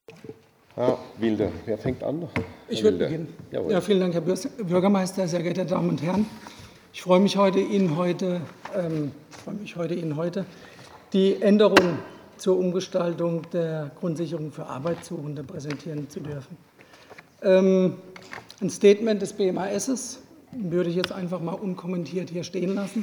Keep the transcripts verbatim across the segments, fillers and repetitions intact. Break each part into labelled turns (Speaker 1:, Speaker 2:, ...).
Speaker 1: Herr Wilder, wer fängt an? Herr
Speaker 2: ich würde
Speaker 1: Wilder.
Speaker 2: beginnen.
Speaker 1: Jawohl.
Speaker 2: Ja, vielen Dank, Herr Bürgermeister, sehr geehrte Damen und Herren. Ich freue mich heute, Ihnen heute, ähm, freue mich heute, Ihnen heute die Änderung zur Umgestaltung der Grundsicherung für Arbeitssuchende präsentieren zu dürfen. Ähm, ein Statement des B M A S würde ich jetzt einfach mal unkommentiert hier stehen lassen.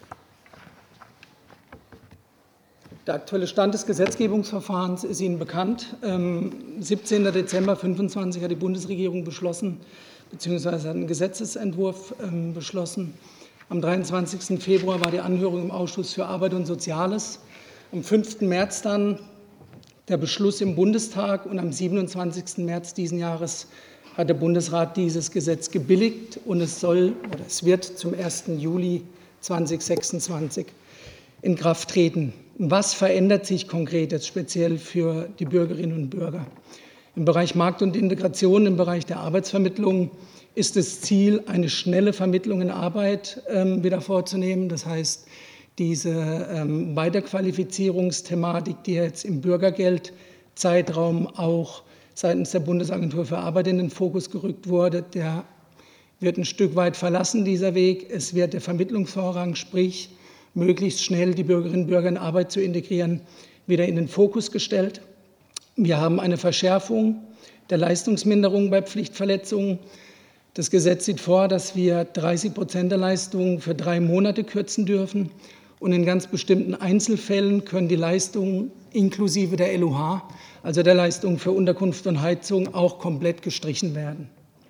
Speaker 2: Der aktuelle Stand des Gesetzgebungsverfahrens ist Ihnen bekannt. Am siebzehnten Dezember zweitausendfünfundzwanzig hat die Bundesregierung beschlossen, beziehungsweise hat einen Gesetzesentwurf ähm, beschlossen. Am dreiundzwanzigsten Februar war die Anhörung im Ausschuss für Arbeit und Soziales. Am fünften März dann der Beschluss im Bundestag und am siebenundzwanzigsten März diesen Jahres hat der Bundesrat dieses Gesetz gebilligt und es soll oder es wird zum ersten Juli zweitausendsechsundzwanzig in Kraft treten. Was verändert sich konkret jetzt speziell für die Bürgerinnen und Bürger? Im Bereich Markt und Integration, im Bereich der Arbeitsvermittlung ist das Ziel, eine schnelle Vermittlung in Arbeit ähm, wieder vorzunehmen. Das heißt, diese ähm, Weiterqualifizierungsthematik, die jetzt im Bürgergeldzeitraum auch seitens der Bundesagentur für Arbeit in den Fokus gerückt wurde, der wird ein Stück weit verlassen, dieser Weg. Es wird der Vermittlungsvorrang, sprich möglichst schnell die Bürgerinnen und Bürger in Arbeit zu integrieren, wieder in den Fokus gestellt. Wir haben eine Verschärfung der Leistungsminderung bei Pflichtverletzungen. Das Gesetz sieht vor, dass wir dreißig Prozent der Leistungen für drei Monate kürzen dürfen. Und in ganz bestimmten Einzelfällen können die Leistungen inklusive der L U H, also der Leistungen für Unterkunft und Heizung, auch komplett gestrichen werden.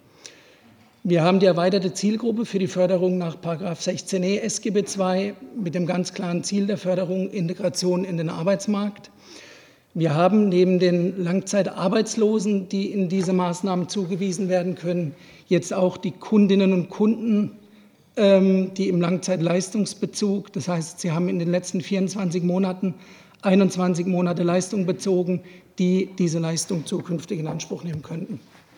Speaker 2: Wir haben die erweiterte Zielgruppe für die Förderung nach Paragraph sechzehn e S G B zwei mit dem ganz klaren Ziel der Förderung Integration in den Arbeitsmarkt. Wir haben neben den Langzeitarbeitslosen, die in diese Maßnahmen zugewiesen werden können, jetzt auch die Kundinnen und Kunden, die im Langzeitleistungsbezug, das heißt, sie haben in den letzten vierundzwanzig Monaten einundzwanzig Monate Leistung bezogen, die diese Leistung zukünftig in Anspruch nehmen könnten.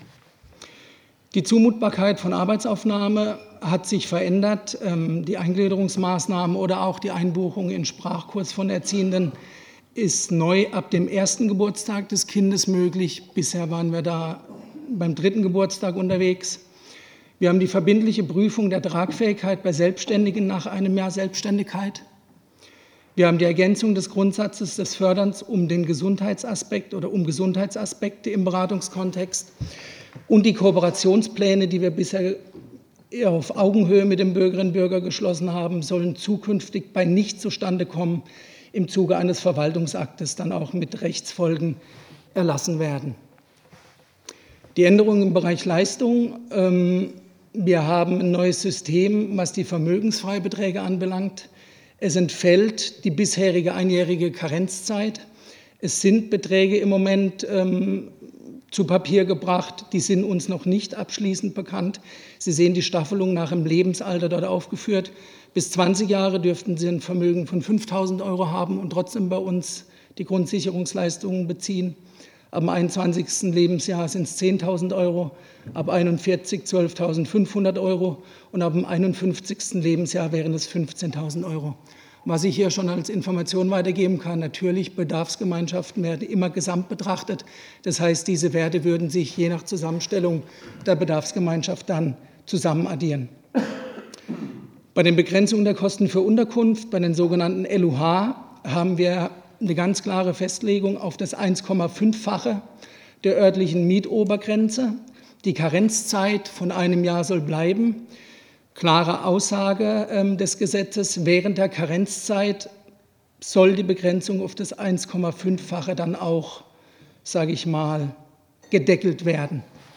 Speaker 2: Die Zumutbarkeit von Arbeitsaufnahme hat sich verändert. Die Eingliederungsmaßnahmen oder auch die Einbuchung in Sprachkurs von Erziehenden ist neu ab dem ersten Geburtstag des Kindes möglich. Bisher waren wir da beim dritten Geburtstag unterwegs. Wir haben die verbindliche Prüfung der Tragfähigkeit bei Selbstständigen nach einem Jahr Selbstständigkeit. Wir haben die Ergänzung des Grundsatzes des Förderns um den Gesundheitsaspekt oder um Gesundheitsaspekte im Beratungskontext. Und die Kooperationspläne, die wir bisher auf Augenhöhe mit den Bürgerinnen und Bürgern geschlossen haben, sollen zukünftig bei nicht zustande kommen im Zuge eines Verwaltungsaktes dann auch mit Rechtsfolgen erlassen werden. Die Änderungen im Bereich Leistung. Wir haben ein neues System, was die Vermögensfreibeträge anbelangt. Es entfällt die bisherige einjährige Karenzzeit. Es sind Beträge im Moment ähm, zu Papier gebracht, die sind uns noch nicht abschließend bekannt. Sie sehen die Staffelung nach dem Lebensalter dort aufgeführt. Bis zwanzig Jahre dürften Sie ein Vermögen von fünftausend Euro haben und trotzdem bei uns die Grundsicherungsleistungen beziehen. Ab dem einundzwanzigsten Lebensjahr sind es zehntausend Euro, ab einundvierzig zwölftausendfünfhundert Euro und ab dem einundfünfzigsten Lebensjahr wären es fünfzehntausend Euro. Was ich hier schon als Information weitergeben kann, natürlich, Bedarfsgemeinschaften werden immer gesamt betrachtet. Das heißt, diese Werte würden sich je nach Zusammenstellung der Bedarfsgemeinschaft dann zusammen addieren. Bei den Begrenzungen der Kosten für Unterkunft, bei den sogenannten L U H, haben wir eine ganz klare Festlegung auf das eins Komma fünffache der örtlichen Mietobergrenze. Die Karenzzeit von einem Jahr soll bleiben. Klare Aussage ähm, des Gesetzes, während der Karenzzeit soll die Begrenzung auf das eins Komma fünffache dann auch, sage ich mal, gedeckelt werden.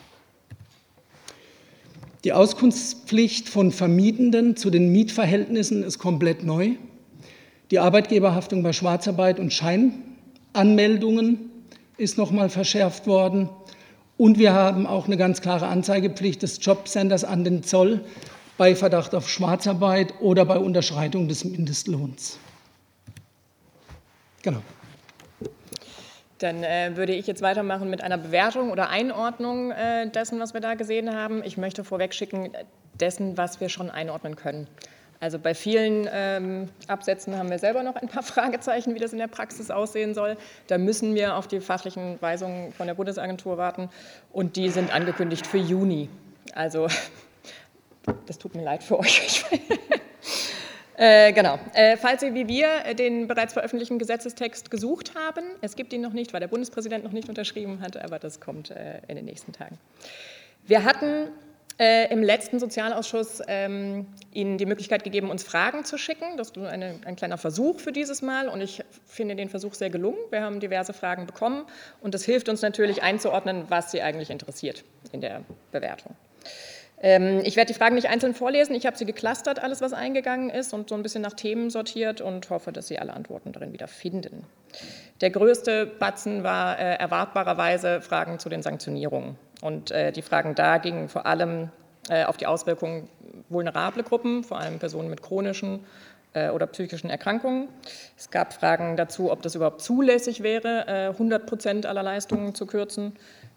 Speaker 2: Die Auskunftspflicht von Vermietenden zu den Mietverhältnissen ist komplett neu. Die Arbeitgeberhaftung bei Schwarzarbeit und Scheinanmeldungen ist noch mal verschärft worden. Und wir haben auch eine ganz klare Anzeigepflicht des Jobcenters an den Zoll bei Verdacht auf Schwarzarbeit oder bei Unterschreitung des Mindestlohns. Genau.
Speaker 3: Dann äh, würde ich jetzt weitermachen mit einer Bewertung oder Einordnung äh, dessen, was wir da gesehen haben. Ich möchte vorweg schicken, dessen, was wir schon einordnen können. Also bei vielen ähm, Absätzen haben wir selber noch ein paar Fragezeichen, wie das in der Praxis aussehen soll. Da müssen wir auf die fachlichen Weisungen von der Bundesagentur warten und die sind angekündigt für Juni. Also das tut mir leid für euch. Äh, genau. Äh, falls Sie wie wir den bereits veröffentlichten Gesetzestext gesucht haben, es gibt ihn noch nicht, weil der Bundespräsident noch nicht unterschrieben hat, aber das kommt äh, in den nächsten Tagen. Wir hatten äh, im letzten Sozialausschuss ähm, Ihnen die Möglichkeit gegeben, uns Fragen zu schicken. Das war eine, ein kleiner Versuch für dieses Mal und ich finde den Versuch sehr gelungen. Wir haben diverse Fragen bekommen und das hilft uns natürlich einzuordnen, was Sie eigentlich interessiert in der Bewertung. Ich werde die Fragen nicht einzeln vorlesen, ich habe sie geclustert, alles was eingegangen ist und so ein bisschen nach Themen sortiert und hoffe, dass Sie alle Antworten darin wieder finden. Der größte Batzen war äh, erwartbarerweise Fragen zu den Sanktionierungen und äh, die Fragen da gingen vor allem äh, auf die Auswirkungen vulnerable Gruppen, vor allem Personen mit chronischen äh, oder psychischen Erkrankungen. Es gab Fragen dazu, ob das überhaupt zulässig wäre, äh, hundert Prozent aller Leistungen zu kürzen.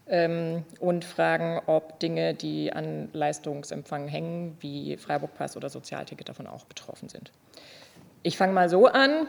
Speaker 3: Und fragen, ob Dinge, die an Leistungsempfang hängen, wie Freiburg-Pass oder Sozialticket davon auch betroffen sind. Ich fange mal so an.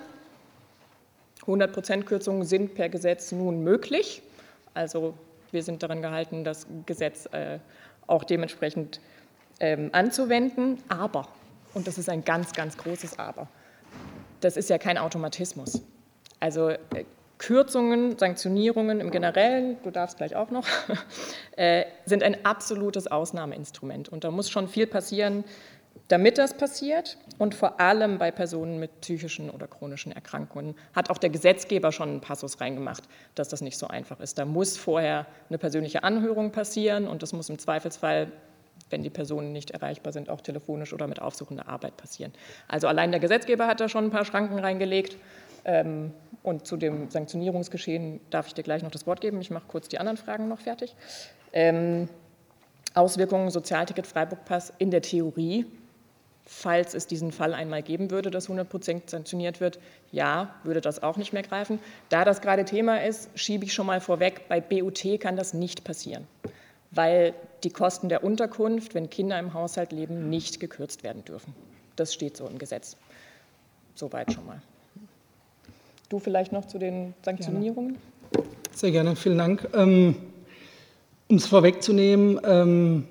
Speaker 3: hundert Prozent Kürzungen sind per Gesetz nun möglich. Also wir sind daran gehalten, das Gesetz äh, auch dementsprechend ähm, anzuwenden. Aber, und das ist ein ganz, ganz großes Aber, das ist ja kein Automatismus. Also äh, Kürzungen, Sanktionierungen im Generellen, du darfst gleich auch noch, äh, sind ein absolutes Ausnahmeinstrument. Und da muss schon viel passieren, damit das passiert. Und vor allem bei Personen mit psychischen oder chronischen Erkrankungen hat auch der Gesetzgeber schon einen Passus reingemacht, dass das nicht so einfach ist. Da muss vorher eine persönliche Anhörung passieren und das muss im Zweifelsfall, wenn die Personen nicht erreichbar sind, auch telefonisch oder mit aufsuchender Arbeit passieren. Also allein der Gesetzgeber hat da schon ein paar Schranken reingelegt. Ähm, Und zu dem Sanktionierungsgeschehen darf ich dir gleich noch das Wort geben. Ich mache kurz die anderen Fragen noch fertig. Ähm, Auswirkungen Sozialticket, Freiburg-Pass in der Theorie, falls es diesen Fall einmal geben würde, dass hundert Prozent sanktioniert wird, ja, würde das auch nicht mehr greifen. Da das gerade Thema ist, schiebe ich schon mal vorweg, bei B U T kann das nicht passieren, weil die Kosten der Unterkunft, wenn Kinder im Haushalt leben, nicht gekürzt werden dürfen. Das steht so im Gesetz. Soweit schon mal. Du vielleicht noch zu den Sanktionierungen?
Speaker 2: Gerne. Sehr gerne, vielen Dank. Ähm, um es vorwegzunehmen, ähm,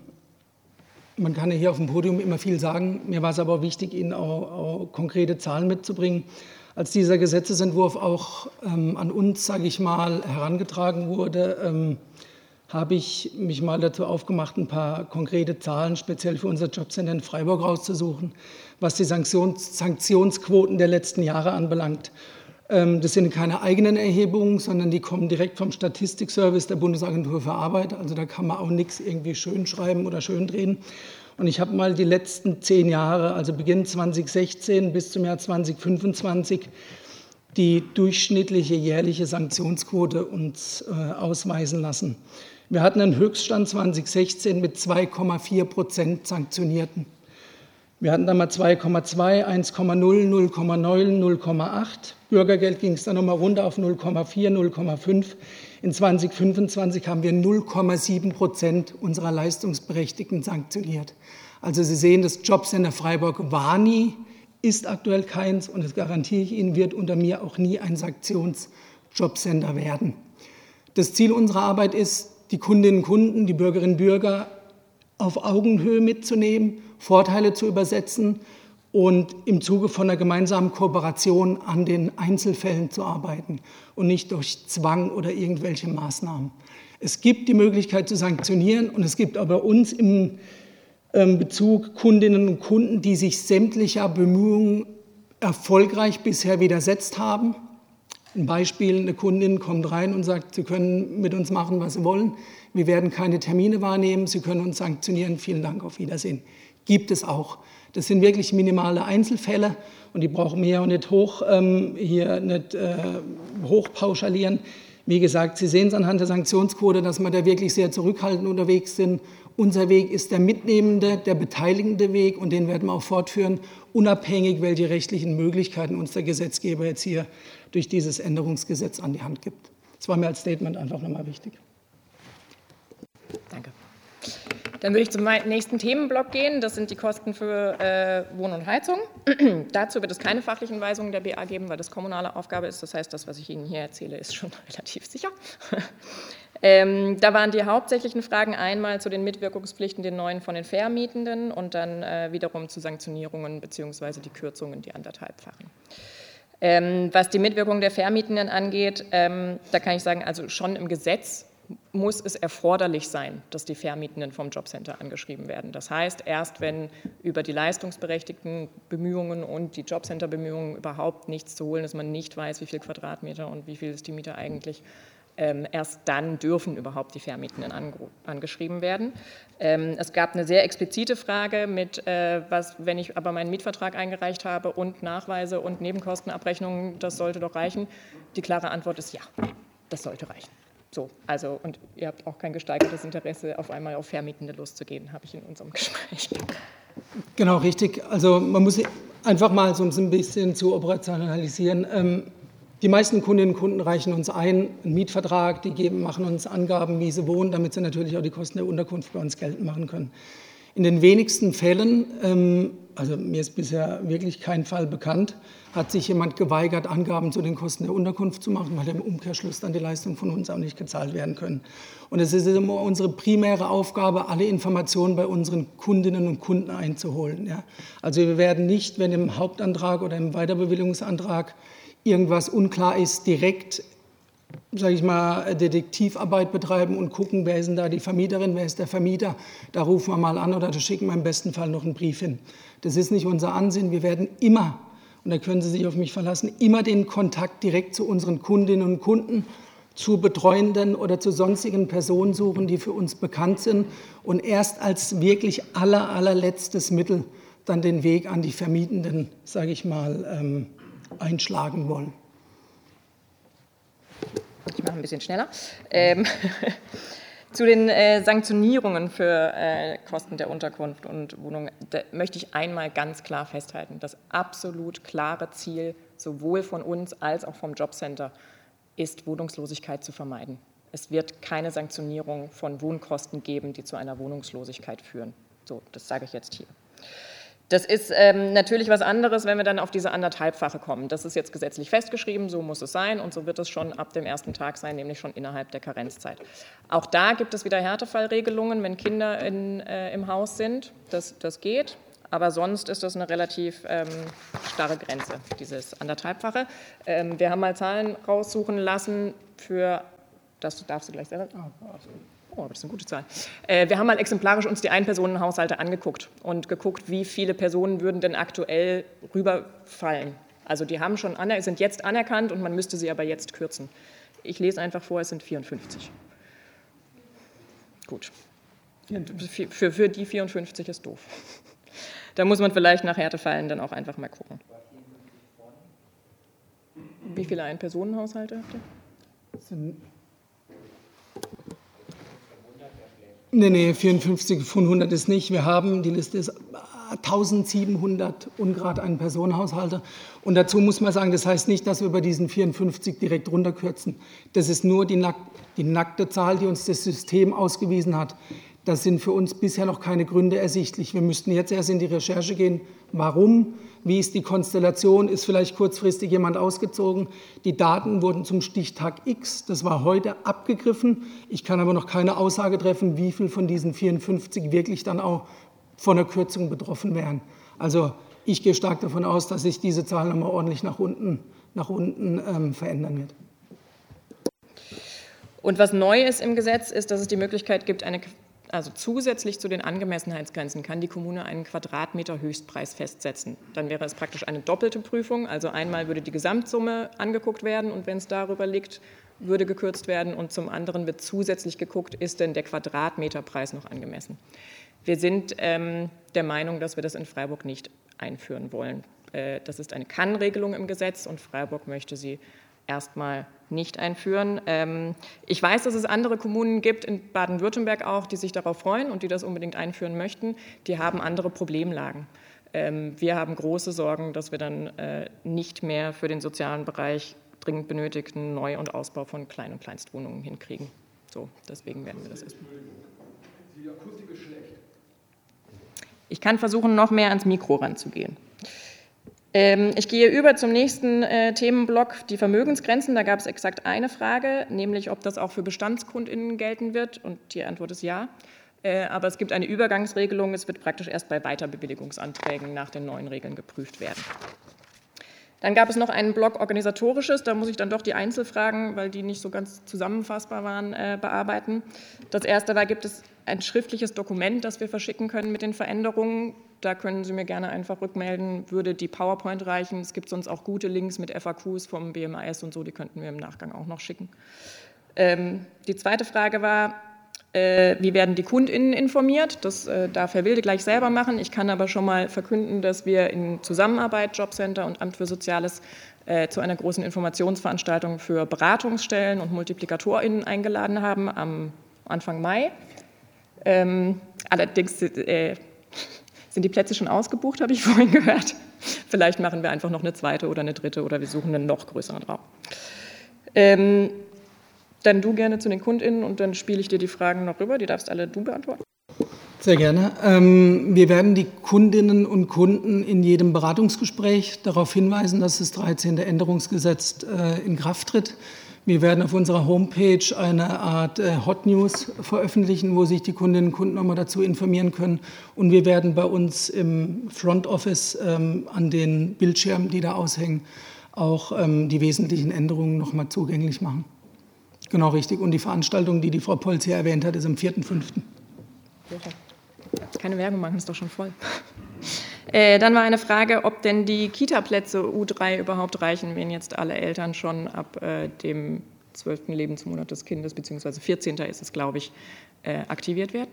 Speaker 2: man kann ja hier auf dem Podium immer viel sagen, mir war es aber auch wichtig, Ihnen auch, auch konkrete Zahlen mitzubringen. Als dieser Gesetzesentwurf auch ähm, an uns, sage ich mal, herangetragen wurde, ähm, habe ich mich mal dazu aufgemacht, ein paar konkrete Zahlen speziell für unser Jobcenter in Freiburg rauszusuchen, was die Sanktions Sanktionsquoten der letzten Jahre anbelangt. Das sind keine eigenen Erhebungen, sondern die kommen direkt vom Statistikservice der Bundesagentur für Arbeit. Also da kann man auch nichts irgendwie schön schreiben oder schön drehen. Und ich habe mal die letzten zehn Jahre, also Beginn zweitausendsechzehn bis zum Jahr zweitausendfünfundzwanzig, die durchschnittliche jährliche Sanktionsquote uns äh, ausweisen lassen. Wir hatten einen Höchststand zweitausendsechzehn mit zwei Komma vier Prozent Sanktionierten. Wir hatten dann mal zwei Komma zwei, eins Komma null, null Komma neun, null Komma acht. Bürgergeld ging es dann nochmal runter auf null Komma vier, null Komma fünf. In zweitausendfünfundzwanzig haben wir null Komma sieben Prozent unserer Leistungsberechtigten sanktioniert. Also Sie sehen, das Jobcenter Freiburg war nie, ist aktuell keins und das garantiere ich Ihnen, wird unter mir auch nie ein Sanktionsjobcenter werden. Das Ziel unserer Arbeit ist, die Kundinnen und Kunden, die Bürgerinnen und Bürger auf Augenhöhe mitzunehmen, Vorteile zu übersetzen und im Zuge von einer gemeinsamen Kooperation an den Einzelfällen zu arbeiten und nicht durch Zwang oder irgendwelche Maßnahmen. Es gibt die Möglichkeit zu sanktionieren und es gibt aber uns im Bezug Kundinnen und Kunden, die sich sämtlicher Bemühungen erfolgreich bisher widersetzt haben. Ein Beispiel, eine Kundin kommt rein und sagt, Sie können mit uns machen, was Sie wollen. Wir werden keine Termine wahrnehmen, Sie können uns sanktionieren, vielen Dank, auf Wiedersehen. Gibt es auch. Das sind wirklich minimale Einzelfälle und die brauchen wir ja nicht hoch, ähm, hier nicht äh, hochpauschalieren. Wie gesagt, Sie sehen es anhand der Sanktionsquote, dass wir da wirklich sehr zurückhaltend unterwegs sind. Unser Weg ist der mitnehmende, der beteiligende Weg und den werden wir auch fortführen, unabhängig, welche rechtlichen Möglichkeiten uns der Gesetzgeber jetzt hier durch dieses Änderungsgesetz an die Hand gibt. Das war mir als Statement einfach nochmal wichtig.
Speaker 3: Danke. Dann würde ich zum nächsten Themenblock gehen. Das sind die Kosten für äh, Wohn- und Heizung. Dazu wird es keine fachlichen Weisungen der B A geben, weil das kommunale Aufgabe ist. Das heißt, das, was ich Ihnen hier erzähle, ist schon relativ sicher. ähm, da waren die hauptsächlichen Fragen einmal zu den Mitwirkungspflichten, den neuen von den Vermietenden und dann äh, wiederum zu Sanktionierungen bzw. die Kürzungen, die anderthalbfachen. Ähm, was die Mitwirkung der Vermietenden angeht, ähm, da kann ich sagen, also schon im Gesetz muss es erforderlich sein, dass die Vermietenden vom Jobcenter angeschrieben werden. Das heißt, erst wenn über die leistungsberechtigten Bemühungen und die Jobcenter-Bemühungen überhaupt nichts zu holen ist, man nicht weiß, wie viel Quadratmeter und wie viel ist die Miete eigentlich, ähm, erst dann dürfen überhaupt die Vermietenden angeschrieben werden. Ähm, es gab eine sehr explizite Frage mit, äh, was, wenn ich aber meinen Mietvertrag eingereicht habe und Nachweise und Nebenkostenabrechnungen, das sollte doch reichen. Die klare Antwort ist ja, das sollte reichen. So, also, und ihr habt auch kein gesteigertes Interesse, auf einmal auf Vermietende loszugehen, habe ich in unserem Gespräch.
Speaker 2: Genau, richtig. Also man muss einfach mal so ein bisschen zu operationalisieren. Ähm, die meisten Kundinnen und Kunden reichen uns ein, einen Mietvertrag, die geben, machen uns Angaben, wie sie wohnen, damit sie natürlich auch die Kosten der Unterkunft bei uns geltend machen können. In den wenigsten Fällen, ähm, also mir ist bisher wirklich kein Fall bekannt, hat sich jemand geweigert, Angaben zu den Kosten der Unterkunft zu machen, weil im Umkehrschluss dann die Leistungen von uns auch nicht gezahlt werden können. Und es ist immer unsere primäre Aufgabe, alle Informationen bei unseren Kundinnen und Kunden einzuholen. Ja. Also wir werden nicht, wenn im Hauptantrag oder im Weiterbewilligungsantrag irgendwas unklar ist, direkt, sage ich mal, Detektivarbeit betreiben und gucken, wer ist denn da die Vermieterin, wer ist der Vermieter. Da rufen wir mal an oder da schicken wir im besten Fall noch einen Brief hin. Das ist nicht unser Ansinnen. Wir werden immer, und da können Sie sich auf mich verlassen, immer den Kontakt direkt zu unseren Kundinnen und Kunden, zu betreuenden oder zu sonstigen Personen suchen, die für uns bekannt sind und erst als wirklich aller, allerletztes Mittel dann den Weg an die Vermietenden, sage ich mal, ähm, einschlagen wollen.
Speaker 3: Ich mache ein bisschen schneller. Ähm, zu den äh, Sanktionierungen für äh, Kosten der Unterkunft und Wohnung, da möchte ich einmal ganz klar festhalten, das absolut klare Ziel sowohl von uns als auch vom Jobcenter ist, Wohnungslosigkeit zu vermeiden. Es wird keine Sanktionierung von Wohnkosten geben, die zu einer Wohnungslosigkeit führen. So, das sage ich jetzt hier. Das ist ähm, natürlich was anderes, wenn wir dann auf diese anderthalbfache kommen. Das ist jetzt gesetzlich festgeschrieben, so muss es sein und so wird es schon ab dem ersten Tag sein, nämlich schon innerhalb der Karenzzeit. Auch da gibt es wieder Härtefallregelungen, wenn Kinder in, äh, im Haus sind, das, das geht, aber sonst ist das eine relativ ähm, starre Grenze, dieses anderthalbfache. Ähm, wir haben mal Zahlen raussuchen lassen für, das darfst du gleich selber. Oh, aber das ist eine gute Zahl. Äh, wir haben mal exemplarisch uns die Ein-Personen-Haushalte angeguckt und geguckt, wie viele Personen würden denn aktuell rüberfallen. Also die haben schon aner- sind jetzt anerkannt und man müsste sie aber jetzt kürzen. Ich lese einfach vor, es sind vierundfünfzig. Gut. Für, für die vierundfünfzig ist doof. Da muss man vielleicht nach Härtefällen dann auch einfach mal gucken. Wie viele Ein-Personen-Haushalte habt ihr?
Speaker 2: Das sind Nee, nee, vierundfünfzig von hundert ist nicht. Wir haben, die Liste ist eintausendsiebenhundert ungerade Ein-Personen-Haushalte. Und dazu muss man sagen, das heißt nicht, dass wir über diesen vierundfünfzig direkt runterkürzen. Das ist nur die, nack die nackte Zahl, die uns das System ausgewiesen hat. Das sind für uns bisher noch keine Gründe ersichtlich. Wir müssten jetzt erst in die Recherche gehen. Warum? Wie ist die Konstellation? Ist vielleicht kurzfristig jemand ausgezogen? Die Daten wurden zum Stichtag X, das war heute, abgegriffen. Ich kann aber noch keine Aussage treffen, wie viel von diesen vierundfünfzig wirklich dann auch von der Kürzung betroffen wären. Also ich gehe stark davon aus, dass sich diese Zahl nochmal ordentlich nach unten, nach unten ähm, verändern wird.
Speaker 3: Und was neu ist im Gesetz, ist, dass es die Möglichkeit gibt, eine Also zusätzlich zu den Angemessenheitsgrenzen kann die Kommune einen Quadratmeter Höchstpreis festsetzen. Dann wäre es praktisch eine doppelte Prüfung. Also einmal würde die Gesamtsumme angeguckt werden und wenn es darüber liegt, würde gekürzt werden. Und zum anderen wird zusätzlich geguckt, ist denn der Quadratmeterpreis noch angemessen. Wir sind ähm, der Meinung, dass wir das in Freiburg nicht einführen wollen. Äh, das ist eine Kann-Regelung im Gesetz und Freiburg möchte sie erstmal nicht einführen. Ich weiß, dass es andere Kommunen gibt, in Baden-Württemberg auch, die sich darauf freuen und die das unbedingt einführen möchten. Die haben andere Problemlagen. Wir haben große Sorgen, dass wir dann nicht mehr für den sozialen Bereich dringend benötigten Neu- und Ausbau von Klein- und Kleinstwohnungen hinkriegen. So, deswegen werden wir das erstmal.
Speaker 2: Die Akustik ist schlecht.
Speaker 3: Ich kann versuchen, noch mehr ans Mikro ranzugehen. Ähm, ich gehe über zum nächsten äh, Themenblock, die Vermögensgrenzen. Da gab es exakt eine Frage, nämlich ob das auch für BestandskundInnen gelten wird. Und die Antwort ist ja. Äh, aber es gibt eine Übergangsregelung. Es wird praktisch erst bei Weiterbewilligungsanträgen nach den neuen Regeln geprüft werden. Dann gab es noch einen Block Organisatorisches, da muss ich dann doch die Einzelfragen, weil die nicht so ganz zusammenfassbar waren, äh, bearbeiten. Das erste war, gibt es ein schriftliches Dokument, das wir verschicken können mit den Veränderungen? Da können Sie mir gerne einfach rückmelden, würde die PowerPoint reichen. Es gibt sonst auch gute Links mit F A Qs vom B M A S und so, die könnten wir im Nachgang auch noch schicken. Ähm, die zweite Frage war, Äh, wie werden die KundInnen informiert? Das äh, darf Herr Wilde gleich selber machen. Ich kann aber schon mal verkünden, dass wir in Zusammenarbeit Jobcenter und Amt für Soziales äh, zu einer großen Informationsveranstaltung für Beratungsstellen und MultiplikatorInnen eingeladen haben am Anfang Mai. Ähm, allerdings äh, sind die Plätze schon ausgebucht, habe ich vorhin gehört. Vielleicht machen wir einfach noch eine zweite oder eine dritte oder wir suchen einen noch größeren Raum. Ähm, Dann du gerne zu den KundInnen und dann spiele ich dir die Fragen noch rüber. Die darfst alle du beantworten.
Speaker 2: Sehr gerne. Ähm, wir werden die Kundinnen und Kunden in jedem Beratungsgespräch darauf hinweisen, dass das dreizehnte Änderungsgesetz äh, in Kraft tritt. Wir werden auf unserer Homepage eine Art äh, Hot News veröffentlichen, wo sich die Kundinnen und Kunden nochmal dazu informieren können. Und wir werden bei uns im Front Office ähm, an den Bildschirmen, die da aushängen, auch ähm, die wesentlichen Änderungen nochmal zugänglich machen. Genau, richtig. Und die Veranstaltung, die die Frau Polz hier erwähnt hat, ist am vierten fünften
Speaker 3: Keine Werbung machen, ist doch schon voll. Äh, dann war eine Frage, ob denn die Kita-Plätze U drei überhaupt reichen, wenn jetzt alle Eltern schon ab äh, dem zwölften Lebensmonat des Kindes, beziehungsweise vierzehnten ist es, glaube ich, äh, aktiviert werden.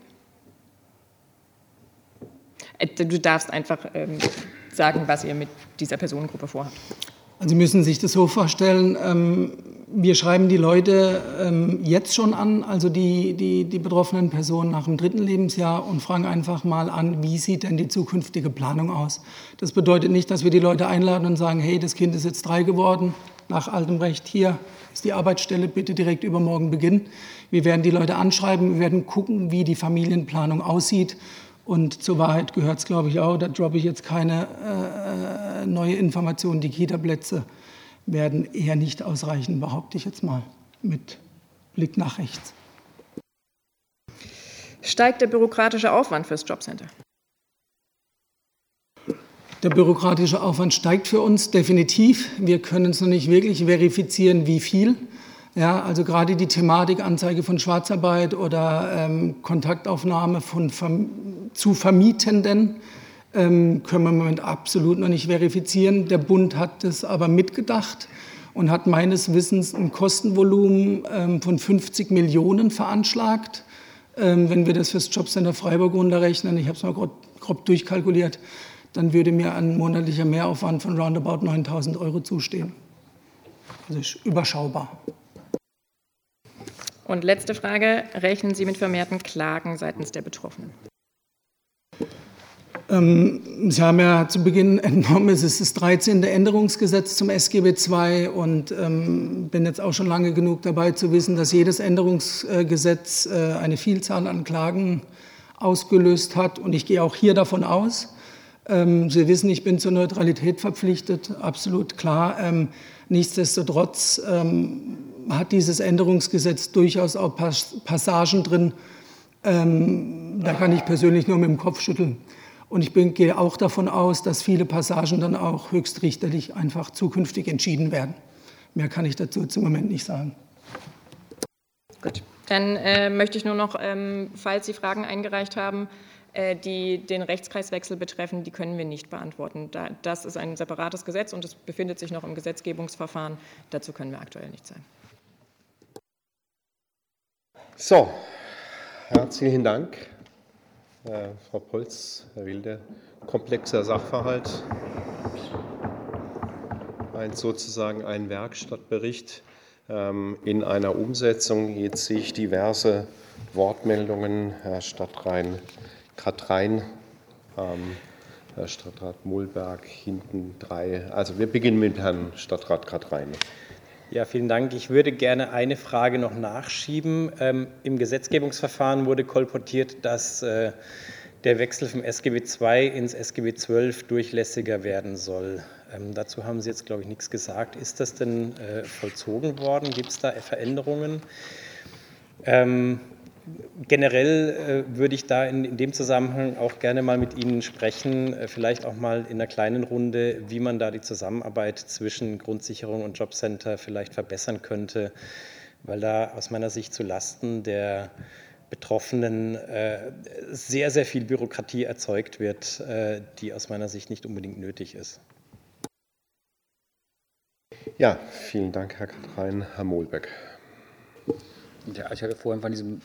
Speaker 3: Äh, du darfst einfach ähm, sagen, was ihr mit dieser Personengruppe vorhabt.
Speaker 2: Also Sie müssen sich das so vorstellen, ähm, wir schreiben die Leute ähm, jetzt schon an, also die, die, die betroffenen Personen nach dem dritten Lebensjahr und fragen einfach mal an, wie sieht denn die zukünftige Planung aus? Das bedeutet nicht, dass wir die Leute einladen und sagen, hey, das Kind ist jetzt drei geworden, nach altem Recht, hier ist die Arbeitsstelle, bitte direkt übermorgen beginnen. Wir werden die Leute anschreiben, wir werden gucken, wie die Familienplanung aussieht. Und zur Wahrheit gehört es, glaube ich, auch, da droppe ich jetzt keine äh, neue Informationen. Die Kita-Plätze werden eher nicht ausreichen, behaupte ich jetzt mal, mit Blick nach rechts.
Speaker 3: Steigt der bürokratische Aufwand fürs Jobcenter?
Speaker 2: Der bürokratische Aufwand steigt für uns definitiv. Wir können es noch nicht wirklich verifizieren, wie viel. Ja, also gerade die Thematik Anzeige von Schwarzarbeit oder ähm, Kontaktaufnahme von Verm- zu Vermietenden ähm, können wir im Moment absolut noch nicht verifizieren. Der Bund hat das aber mitgedacht und hat meines Wissens ein Kostenvolumen ähm, von fünfzig Millionen veranschlagt. Ähm, wenn wir das fürs Jobcenter Freiburg runterrechnen, ich habe es mal grob, grob durchkalkuliert, dann würde mir ein monatlicher Mehraufwand von roundabout neuntausend Euro zustehen. Also ist überschaubar.
Speaker 3: Und letzte Frage, rechnen Sie mit vermehrten Klagen seitens der Betroffenen?
Speaker 2: Ähm, Sie haben ja zu Beginn entnommen, es ist das dreizehnte Änderungsgesetz zum S G B zwei und ähm, bin jetzt auch schon lange genug dabei zu wissen, dass jedes Änderungsgesetz äh, eine Vielzahl an Klagen ausgelöst hat. Und ich gehe auch hier davon aus, ähm, Sie wissen, ich bin zur Neutralität verpflichtet, absolut klar. Ähm, nichtsdestotrotz ähm, hat dieses Änderungsgesetz durchaus auch Passagen drin, ähm, da kann ich persönlich nur mit dem Kopf schütteln. Und ich bin, gehe auch davon aus, dass viele Passagen dann auch höchstrichterlich einfach zukünftig entschieden werden. Mehr kann ich dazu zum Moment nicht sagen.
Speaker 3: Gut, dann äh, möchte ich nur noch, ähm, falls Sie Fragen eingereicht haben, äh, die den Rechtskreiswechsel betreffen, die können wir nicht beantworten. Da, das ist ein separates Gesetz und es befindet sich noch im Gesetzgebungsverfahren. Dazu können wir aktuell nichts sagen.
Speaker 1: So, herzlichen Dank, äh, Frau Polz, Herr Wilde. Komplexer Sachverhalt, ein, sozusagen ein Werkstattbericht ähm, in einer Umsetzung. Jetzt sehe ich diverse Wortmeldungen. Herr Stadtrat Katrein, ähm, Herr Stadtrat Mulberg, hinten drei. Also wir beginnen mit Herrn Stadtrat Katrein.
Speaker 4: Ja, vielen Dank. Ich würde gerne eine Frage noch nachschieben. Ähm, Im Gesetzgebungsverfahren wurde kolportiert, dass äh, der Wechsel vom S G B zwei ins S G B zwölf durchlässiger werden soll. Ähm, dazu haben Sie jetzt, glaube ich, nichts gesagt. Ist das denn äh, vollzogen worden? Gibt es da Veränderungen? Ähm, Generell äh, würde ich da in, in dem Zusammenhang auch gerne mal mit Ihnen sprechen, äh, vielleicht auch mal in einer kleinen Runde, wie man da die Zusammenarbeit zwischen Grundsicherung und Jobcenter vielleicht verbessern könnte, weil da aus meiner Sicht zu Lasten der Betroffenen äh, sehr, sehr viel Bürokratie erzeugt wird, äh, die aus meiner Sicht nicht unbedingt nötig ist.
Speaker 1: Ja, vielen Dank, Herr Katrein. Herr Mohlbeck.
Speaker 5: Ja, ich habe vorhin von diesem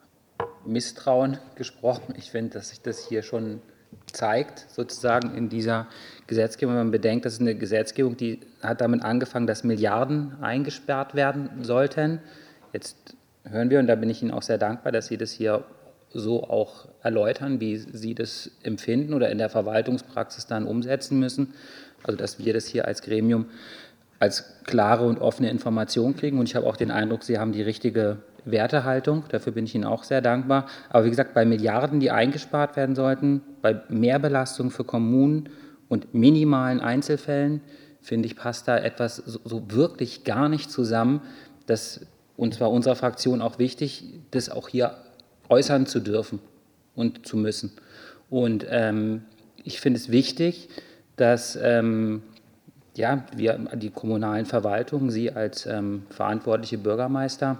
Speaker 5: Misstrauen gesprochen. Ich finde, dass sich das hier schon zeigt, sozusagen in dieser Gesetzgebung. Wenn man bedenkt, das ist eine Gesetzgebung, die hat damit angefangen, dass Milliarden eingesperrt werden sollten. Jetzt hören wir, und da bin ich Ihnen auch sehr dankbar, dass Sie das hier so auch erläutern, wie Sie das empfinden oder in der Verwaltungspraxis dann umsetzen müssen. Also dass wir das hier als Gremium als klare und offene Information kriegen. Und ich habe auch den Eindruck, Sie haben die richtige Wertehaltung. Dafür bin ich Ihnen auch sehr dankbar. Aber wie gesagt, bei Milliarden, die eingespart werden sollten, bei Mehrbelastung für Kommunen und minimalen Einzelfällen, finde ich, passt da etwas so, so wirklich gar nicht zusammen. Das, und zwar unserer Fraktion auch wichtig, das auch hier äußern zu dürfen und zu müssen. Und ähm, ich finde es wichtig, dass ähm, ja, wir, die kommunalen Verwaltungen, Sie als ähm, verantwortliche Bürgermeister,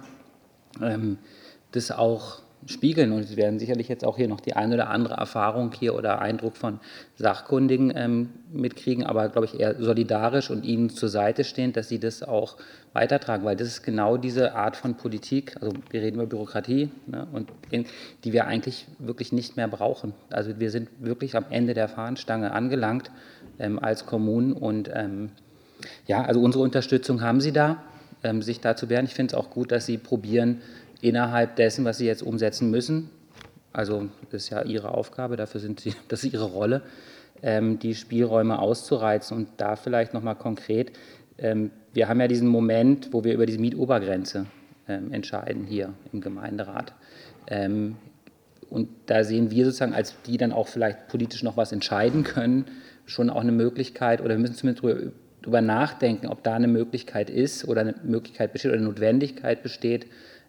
Speaker 5: ähm, das auch spiegeln. Und Sie werden sicherlich jetzt auch hier noch die eine oder andere Erfahrung hier oder Eindruck von Sachkundigen ähm, mitkriegen, aber, glaube ich, eher solidarisch und Ihnen zur Seite stehend, dass Sie das auch weitertragen, weil das ist genau diese Art von Politik, also wir reden über Bürokratie, ne, und in, die wir eigentlich wirklich nicht mehr brauchen. Also wir sind wirklich am Ende der Fahnenstange angelangt ähm, als Kommunen und ähm, ja, also unsere Unterstützung haben Sie da, ähm, sich da zu wehren. Ich finde es auch gut, dass Sie probieren, innerhalb dessen, was Sie jetzt umsetzen müssen, also das ist ja Ihre Aufgabe, dafür sind Sie, das ist Ihre Rolle, ähm, die Spielräume auszureizen. Und da vielleicht nochmal konkret, ähm, wir haben ja diesen Moment, wo wir über diese Mietobergrenze ähm, entscheiden hier im Gemeinderat. Ähm, und da sehen wir sozusagen, als die dann auch vielleicht politisch noch was entscheiden können, schon auch eine Möglichkeit, oder wir müssen zumindest drüber, drüber nachdenken, ob da eine Möglichkeit ist oder eine Möglichkeit besteht oder eine Notwendigkeit besteht,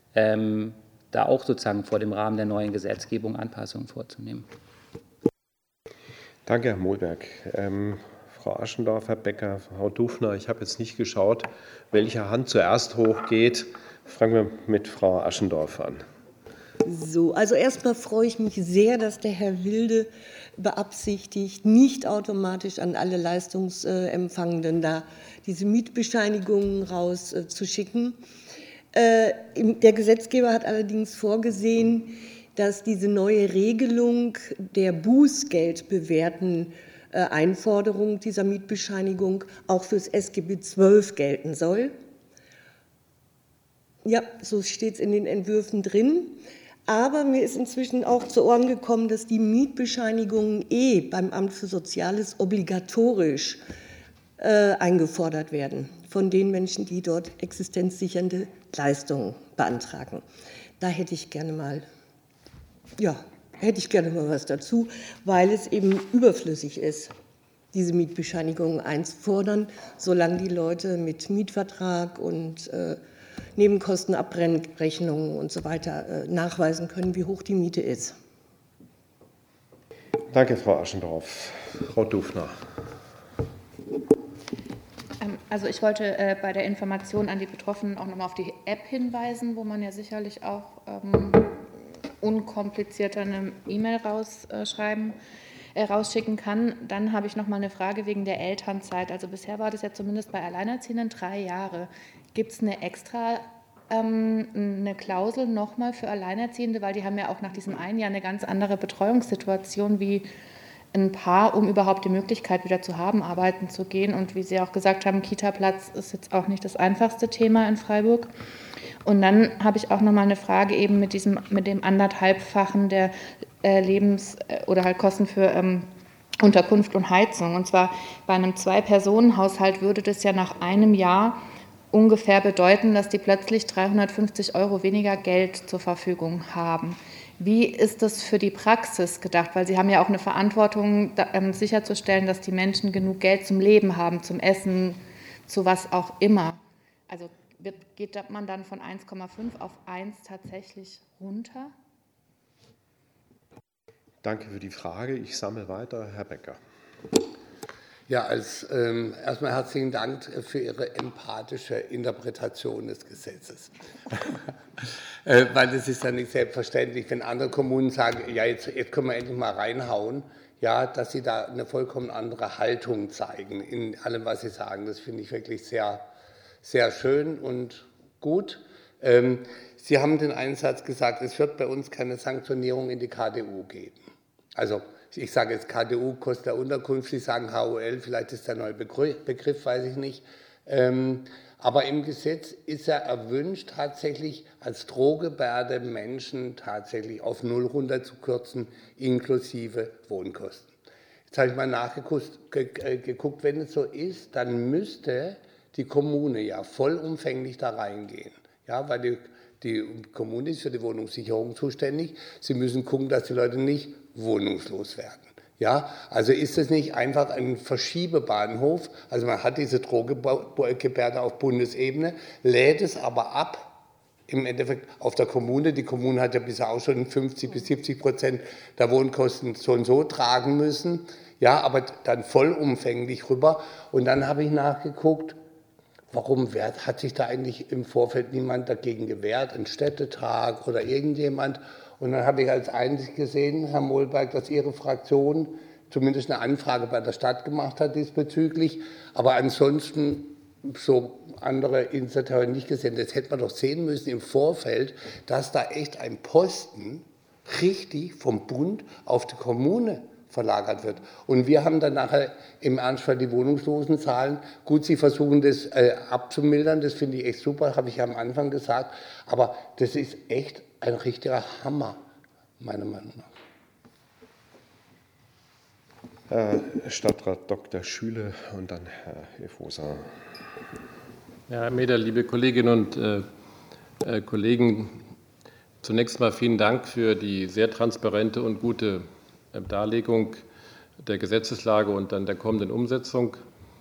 Speaker 5: ähm, da auch sozusagen vor dem Rahmen der neuen Gesetzgebung Anpassungen vorzunehmen.
Speaker 1: Danke, Herr Mohlberg. Ähm, Frau Aschendorf, Herr Becker, Frau Dufner, ich habe jetzt nicht geschaut, welche Hand zuerst hochgeht. Fangen wir mit Frau Aschendorf an.
Speaker 6: So, also erstmal freue ich mich sehr, dass der Herr Wilde beabsichtigt, nicht automatisch an alle Leistungsempfangenden da diese Mietbescheinigungen rauszuschicken. Der Gesetzgeber hat allerdings vorgesehen, dass diese neue Regelung der bußgeldbewährten Einforderung dieser Mietbescheinigung auch fürs S G B zwölf gelten soll. Ja, so steht es in den Entwürfen drin. Aber mir ist inzwischen auch zu Ohren gekommen, dass die Mietbescheinigungen eh beim Amt für Soziales obligatorisch äh, eingefordert werden von den Menschen, die dort existenzsichernde Leistungen beantragen. Da hätte ich gerne mal, ja, hätte ich gerne mal was dazu, weil es eben überflüssig ist, diese Mietbescheinigungen einzufordern, solange die Leute mit Mietvertrag und äh, Nebenkostenabrechnungen und so weiter äh, nachweisen können, wie hoch die Miete ist.
Speaker 1: Danke, Frau Aschendorf. Frau Dufner.
Speaker 7: Also ich wollte äh, bei der Information an die Betroffenen auch nochmal auf die App hinweisen, wo man ja sicherlich auch ähm, unkomplizierter eine E-Mail rausschreiben, äh, rausschicken kann. Dann habe ich noch mal eine Frage wegen der Elternzeit. Also bisher war das ja zumindest bei Alleinerziehenden drei Jahre. Gibt es eine extra ähm, eine Klausel nochmal für Alleinerziehende, weil die haben ja auch nach diesem einen Jahr eine ganz andere Betreuungssituation wie ein Paar, um überhaupt die Möglichkeit wieder zu haben, arbeiten zu gehen. Und wie Sie auch gesagt haben, Kita-Platz ist jetzt auch nicht das einfachste Thema in Freiburg. Und dann habe ich auch noch mal eine Frage eben mit diesem, mit dem anderthalbfachen der äh, Lebens- oder halt Kosten für ähm, Unterkunft und Heizung. Und zwar bei einem Zwei-Personen-Haushalt würde das ja nach einem Jahr ungefähr bedeuten, dass die plötzlich dreihundertfünfzig Euro weniger Geld zur Verfügung haben. Wie ist das für die Praxis gedacht? Weil Sie haben ja auch eine Verantwortung, sicherzustellen, dass die Menschen genug Geld zum Leben haben, zum Essen, zu was auch immer. Also wird, geht man dann von eins Komma fünf auf eins tatsächlich runter?
Speaker 1: Danke für die Frage. Ich sammle weiter. Herr Becker.
Speaker 8: Ja, als, ähm, erstmal herzlichen Dank für Ihre empathische Interpretation des Gesetzes. äh, weil es ist ja nicht selbstverständlich, wenn andere Kommunen sagen, ja, jetzt, jetzt können wir endlich mal reinhauen, ja, dass sie da eine vollkommen andere Haltung zeigen in allem, was sie sagen. Das finde ich wirklich sehr, sehr schön und gut. Ähm, Sie haben den Einsatz gesagt, es wird bei uns keine Sanktionierung in die K D U geben. Also ich sage jetzt K D U, Kosten der Unterkunft, Sie sagen H O L, vielleicht ist der neue Begriff, weiß ich nicht. Ähm, aber im Gesetz ist ja erwünscht, tatsächlich als Drohgebärde Menschen tatsächlich auf null runterzukürzen, inklusive Wohnkosten. Jetzt habe ich mal nachgeguckt, geguckt, wenn es so ist, dann müsste die Kommune ja vollumfänglich da reingehen. Ja, weil die, die Kommune ist für die Wohnungssicherung zuständig. Sie müssen gucken, dass die Leute nicht wohnungslos werden. Ja, also ist es nicht einfach ein Verschiebebahnhof, also man hat diese Drohgebärde auf Bundesebene, lädt es aber ab, im Endeffekt auf der Kommune. Die Kommune hat ja bisher auch schon fünfzig bis siebzig Prozent der Wohnkosten so und so tragen müssen, ja, aber dann vollumfänglich rüber. Und dann habe ich nachgeguckt, warum wehrt, hat sich da eigentlich im Vorfeld niemand dagegen gewehrt, ein Städtetag oder irgendjemand? Und dann habe ich als einzig gesehen, Herr Mohlberg, dass Ihre Fraktion zumindest eine Anfrage bei der Stadt gemacht hat diesbezüglich. Aber ansonsten so andere Initiatoren nicht gesehen. Das hätte man doch sehen müssen im Vorfeld, dass da echt ein Posten richtig vom Bund auf die Kommune verlagert wird. Und wir haben dann nachher im Ernstfall die Wohnungslosenzahlen. Gut, Sie versuchen das äh, abzumildern, das finde ich echt super, habe ich ja am Anfang gesagt. Aber das ist echt ein richtiger Hammer, meiner Meinung nach.
Speaker 1: Herr Stadtrat Doktor Schüle und dann Herr Efosa.
Speaker 9: Ja, Herr Meder, liebe Kolleginnen und äh, äh, Kollegen, zunächst mal vielen Dank für die sehr transparente und gute äh, Darlegung der Gesetzeslage und dann der kommenden Umsetzung.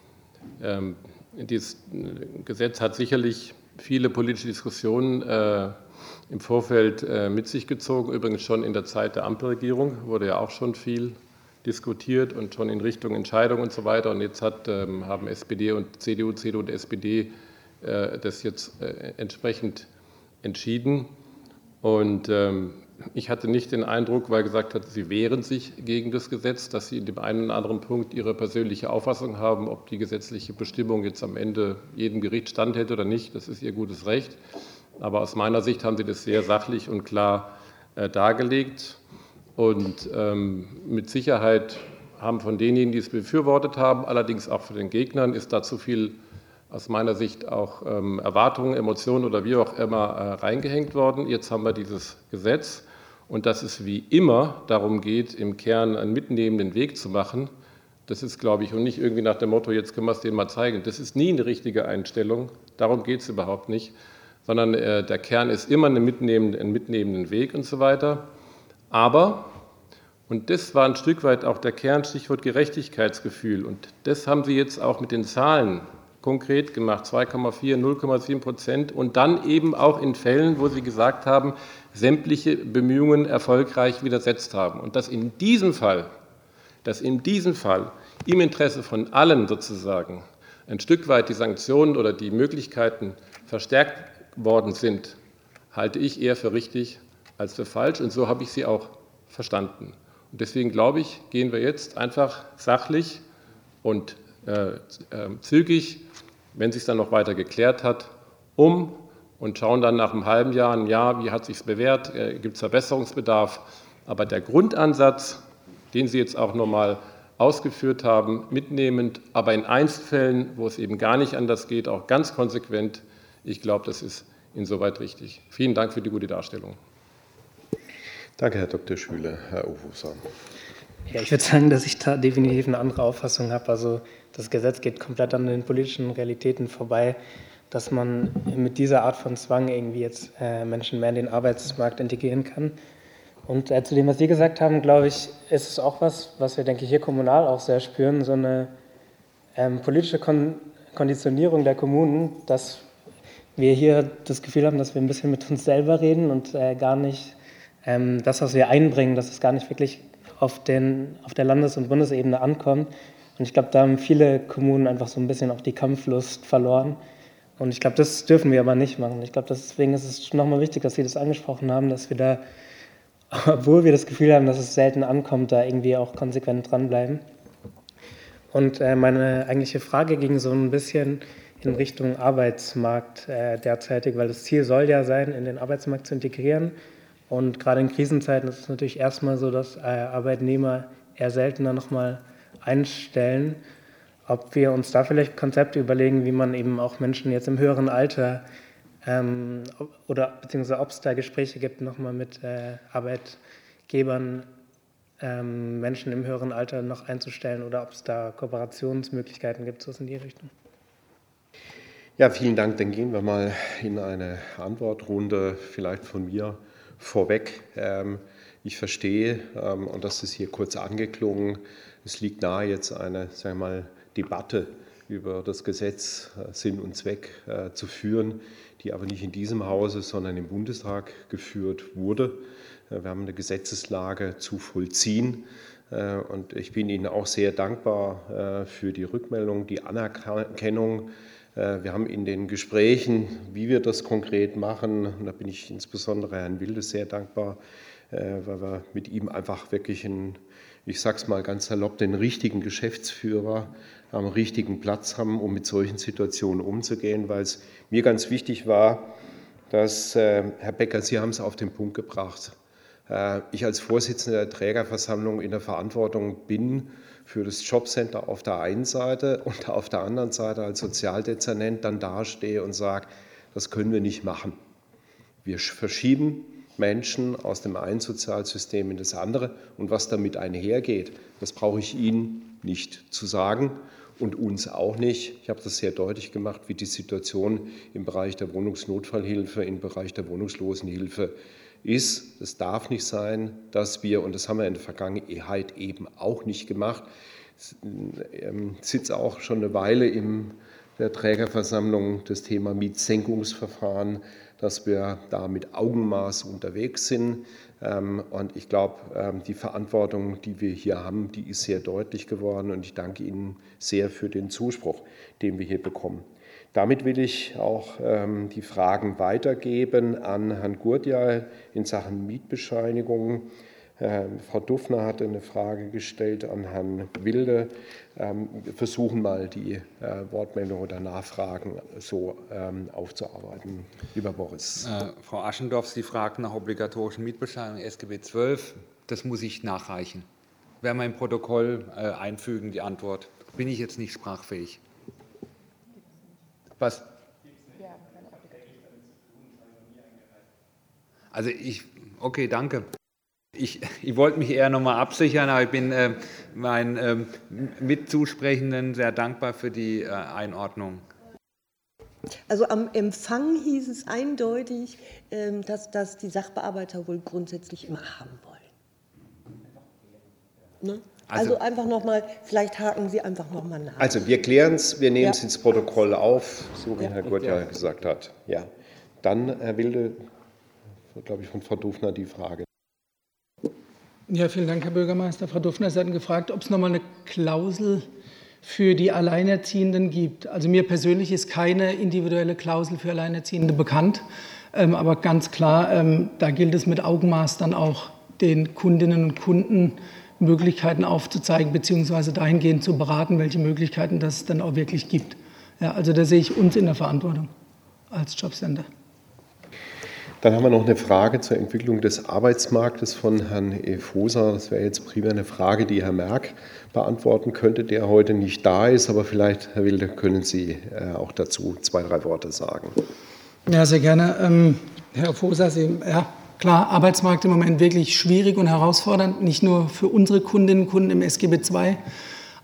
Speaker 9: Ähm, dieses Gesetz hat sicherlich viele politische Diskussionen äh, im Vorfeld äh, mit sich gezogen. Übrigens schon in der Zeit der Ampelregierung wurde ja auch schon viel diskutiert und schon in Richtung Entscheidung und so weiter. Und jetzt hat, ähm, haben S P D und C D U, C D U und S P D äh, das jetzt äh, entsprechend entschieden. Und ähm, ich hatte nicht den Eindruck, weil gesagt hat, Sie wehren sich gegen das Gesetz, dass Sie in dem einen oder anderen Punkt Ihre persönliche Auffassung haben, ob die gesetzliche Bestimmung jetzt am Ende jedem Gericht standhält oder nicht. Das ist Ihr gutes Recht. Aber aus meiner Sicht haben Sie das sehr sachlich und klar äh, dargelegt. Und ähm, mit Sicherheit haben von denjenigen, die es befürwortet haben, allerdings auch von den Gegnern, ist da zu viel aus meiner Sicht auch ähm, Erwartungen, Emotionen oder wie auch immer äh, reingehängt worden. Jetzt haben wir dieses Gesetz und dass es wie immer darum geht, im Kern einen mitnehmenden Weg zu machen. Das ist, glaube ich, und nicht irgendwie nach dem Motto, jetzt können wir es denen mal zeigen. Das ist nie eine richtige Einstellung. Darum geht es überhaupt nicht. Sondern äh, der Kern ist immer eine mitnehmende, einen mitnehmenden Weg und so weiter. Aber, und das war ein Stück weit auch der Kern, Stichwort Gerechtigkeitsgefühl, und das haben Sie jetzt auch mit den Zahlen konkret gemacht, zwei Komma vier, null Komma sieben Prozent und dann eben auch in Fällen, wo Sie gesagt haben, sämtliche Bemühungen erfolgreich widersetzt haben. Und dass in diesem Fall, dass in diesem Fall im Interesse von allen sozusagen ein Stück weit die Sanktionen oder die Möglichkeiten verstärkt worden sind, halte ich eher für richtig als für falsch. Und so habe ich sie auch verstanden. Und deswegen glaube ich, gehen wir jetzt einfach sachlich und äh, äh, zügig, wenn sich dann noch weiter geklärt hat, um und schauen dann nach einem halben Jahr, einem Jahr, wie hat es sich bewährt, äh, gibt es Verbesserungsbedarf. Aber der Grundansatz, den Sie jetzt auch nochmal ausgeführt haben, mitnehmend, aber in Einzelfällen, wo es eben gar nicht anders geht, auch ganz konsequent, ich glaube, das ist insoweit richtig. Vielen Dank für die gute Darstellung.
Speaker 1: Danke, Herr Doktor Schüle. Herr Ofusa.
Speaker 10: Ja, ich würde sagen, dass ich da definitiv eine andere Auffassung habe. Also das Gesetz geht komplett an den politischen Realitäten vorbei. dass man mit dieser Art von Zwang irgendwie jetzt äh, Menschen mehr in den Arbeitsmarkt integrieren kann. Und äh, zu dem, was Sie gesagt haben, glaube ich, ist es auch was, was wir, denke ich, hier kommunal auch sehr spüren, so eine ähm, politische Kon- Konditionierung der Kommunen, dass wir hier das Gefühl haben, dass wir ein bisschen mit uns selber reden und äh, gar nicht ähm, das, was wir einbringen, dass es gar nicht wirklich auf, den, auf der Landes- und Bundesebene ankommt. Und ich glaube, da haben viele Kommunen einfach so ein bisschen auch die Kampflust verloren. Und ich glaube, das dürfen wir aber nicht machen. Ich glaube, deswegen ist es nochmal wichtig, dass Sie das angesprochen haben, dass wir da, obwohl wir das Gefühl haben, dass es selten ankommt, da irgendwie auch konsequent dranbleiben. Und äh, meine eigentliche Frage ging so ein bisschen in Richtung Arbeitsmarkt äh, derzeitig, weil das Ziel soll ja sein, in den Arbeitsmarkt zu integrieren. Und gerade in Krisenzeiten ist es natürlich erstmal so, dass äh, Arbeitnehmer eher seltener nochmal einstellen. Ob wir uns da vielleicht Konzepte überlegen, wie man eben auch Menschen jetzt im höheren Alter ähm, oder beziehungsweise ob es da Gespräche gibt, nochmal mit äh, Arbeitgebern, ähm, Menschen im höheren Alter noch einzustellen oder ob es da Kooperationsmöglichkeiten gibt, so in die Richtung.
Speaker 1: Ja, vielen Dank. Dann gehen wir mal in eine Antwortrunde, vielleicht von mir vorweg. Ähm, ich verstehe, ähm, und das ist hier kurz angeklungen, es liegt nahe, jetzt eine, sagen wir mal, Debatte über das Gesetz äh, Sinn und Zweck äh, zu führen, die aber nicht in diesem Hause, sondern im Bundestag geführt wurde. Äh, wir haben eine Gesetzeslage zu vollziehen. Äh, und ich bin Ihnen auch sehr dankbar äh, für die Rückmeldung, die Anerkennung. Äh, wir haben in den Gesprächen, wie wir das konkret machen, und da bin ich insbesondere Herrn Wilde sehr dankbar, äh, weil wir mit ihm einfach wirklich einen, ich sage es mal ganz salopp, den richtigen Geschäftsführer am richtigen Platz haben, um mit solchen Situationen umzugehen, weil es mir ganz wichtig war, dass, äh, Herr Becker, Sie haben es auf den Punkt gebracht, äh, ich als Vorsitzender der Trägerversammlung in der Verantwortung bin für das Jobcenter auf der einen Seite und auf der anderen Seite als Sozialdezernent dann dastehe und sage, das können wir nicht machen. Wir verschieben Menschen aus dem einen Sozialsystem in das andere. Und was damit einhergeht, das brauche ich Ihnen nicht zu sagen und uns auch nicht. Ich habe das sehr deutlich gemacht, wie die Situation im Bereich der Wohnungsnotfallhilfe, im Bereich der Wohnungslosenhilfe ist. Es darf nicht sein, dass wir, und das haben wir in der Vergangenheit eben auch nicht gemacht, ich sitze auch schon eine Weile in der Trägerversammlung, das Thema Mietsenkungsverfahren, dass wir da mit Augenmaß unterwegs sind. Und ich glaube, die Verantwortung, die wir hier haben, die ist sehr deutlich geworden. Und ich danke Ihnen sehr für den Zuspruch, den wir hier bekommen. Damit will ich auch die Fragen weitergeben an Herrn Gurtjal in Sachen Mietbescheinigung. Frau Dufner hatte eine Frage gestellt an Herrn Wilde. Wir versuchen mal, die Wortmeldung oder Nachfragen so aufzuarbeiten. Lieber Boris.
Speaker 11: Äh, Frau Aschendorf, Sie fragten nach obligatorischen Mietbescheinigungen S G B zwölf. Das muss ich nachreichen. Werden wir im Protokoll äh, einfügen, die Antwort. Bin ich jetzt nicht sprachfähig. Was? Also ich, okay, danke. Ich, ich wollte mich eher nochmal absichern, aber ich bin äh, meinen äh, Mitzusprechenden sehr dankbar für die äh, Einordnung.
Speaker 6: Also am Empfang hieß es eindeutig, äh, dass das die Sachbearbeiter wohl grundsätzlich immer haben wollen. Ne? Also, also einfach nochmal, vielleicht haken Sie einfach nochmal nach.
Speaker 1: Also wir klären es, wir nehmen es
Speaker 6: ja.
Speaker 1: ins Protokoll auf, so wie
Speaker 6: ja.
Speaker 1: Herr Gurtjal ja. gesagt hat. Ja. Dann, Herr Wilde, glaube ich, von Frau Dufner die Frage.
Speaker 2: Ja, vielen Dank, Herr Bürgermeister. Frau Dufner, Sie hatten gefragt, ob es nochmal eine Klausel für die Alleinerziehenden gibt. Also mir persönlich ist keine individuelle Klausel für Alleinerziehende bekannt. Ähm, aber ganz klar, ähm, da gilt es mit Augenmaß dann auch den Kundinnen und Kunden Möglichkeiten aufzuzeigen, beziehungsweise dahingehend zu beraten, welche Möglichkeiten das dann auch wirklich gibt. Ja, also da sehe ich uns in der Verantwortung als Jobcenter.
Speaker 1: Dann haben wir noch eine Frage zur Entwicklung des Arbeitsmarktes von Herrn Efosa. Das wäre jetzt primär eine Frage, die Herr Merck beantworten könnte, der heute nicht da ist. Aber vielleicht, Herr Wilde, können Sie auch dazu zwei, drei Worte sagen.
Speaker 2: Ja, sehr gerne. Ähm, Herr Efosa, Sie, ja, klar, Arbeitsmarkt im Moment wirklich schwierig und herausfordernd, nicht nur für unsere Kundinnen und Kunden im S G B zwei,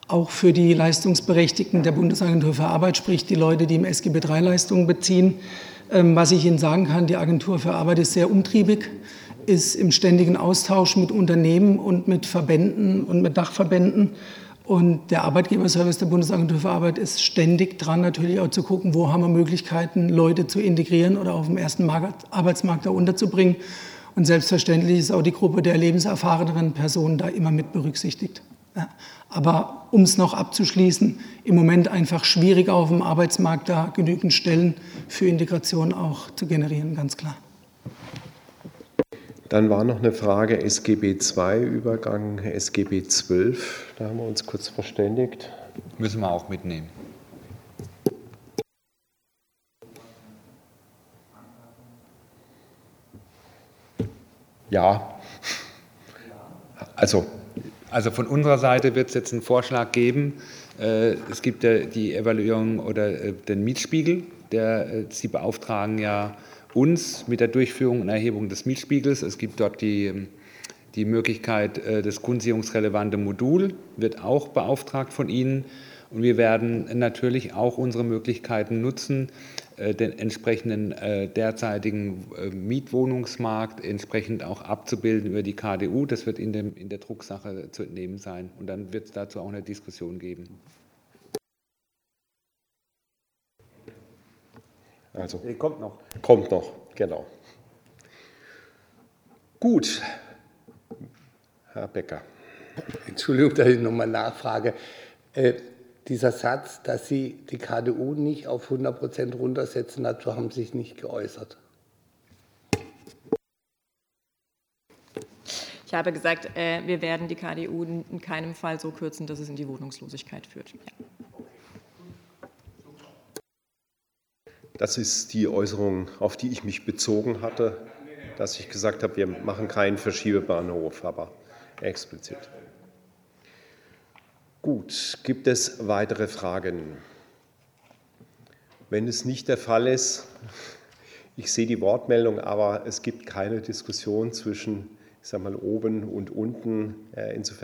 Speaker 2: auch für die Leistungsberechtigten der Bundesagentur für Arbeit, sprich die Leute, die im S G B drei Leistungen beziehen. Was ich Ihnen sagen kann, die Agentur für Arbeit ist sehr umtriebig, ist im ständigen Austausch mit Unternehmen und mit Verbänden und mit Dachverbänden. Und der Arbeitgeberservice der Bundesagentur für Arbeit ist ständig dran, natürlich auch zu gucken, wo haben wir Möglichkeiten, Leute zu integrieren oder auf dem ersten Markt, Arbeitsmarkt da unterzubringen. Und selbstverständlich ist auch die Gruppe der lebenserfahreneren Personen da immer mit berücksichtigt. Ja. Aber um es noch abzuschließen, im Moment einfach schwierig auf dem Arbeitsmarkt da genügend Stellen für Integration auch zu generieren, ganz klar.
Speaker 1: Dann war noch eine Frage S G B zwei Übergang, S G B zwölf. Da haben wir uns kurz verständigt.
Speaker 11: Müssen wir auch mitnehmen.
Speaker 1: Ja, also.
Speaker 11: Also von unserer Seite wird es jetzt einen Vorschlag geben. Es gibt ja die Evaluierung oder den Mietspiegel. Der, Sie beauftragen ja uns mit der Durchführung und Erhebung des Mietspiegels. Es gibt dort die, die Möglichkeit, das grundsicherungsrelevante Modul wird auch beauftragt von Ihnen. Und wir werden natürlich auch unsere Möglichkeiten nutzen, den entsprechenden derzeitigen Mietwohnungsmarkt entsprechend auch abzubilden über die K D U. Das wird in, dem, in der Drucksache zu entnehmen sein. Und dann wird es dazu auch eine Diskussion geben.
Speaker 1: Also,
Speaker 11: Die kommt noch.
Speaker 1: Kommt noch, genau. Gut, Herr Becker.
Speaker 8: Entschuldigung, dass ich nochmal nachfrage. Äh, dieser Satz, dass Sie die K D U nicht auf hundert Prozent runtersetzen, dazu haben Sie sich nicht geäußert.
Speaker 3: Ich habe gesagt, äh, wir werden die K D U in keinem Fall so kürzen, dass es in die Wohnungslosigkeit führt. Ja.
Speaker 1: Das ist die Äußerung, auf die ich mich bezogen hatte, dass ich gesagt habe, wir machen keinen Verschiebebahnhof, aber explizit. Gut, gibt es weitere Fragen? Wenn es nicht der Fall ist, ich sehe die Wortmeldung, aber es gibt keine Diskussion zwischen, ich sage mal, oben und unten. Insofern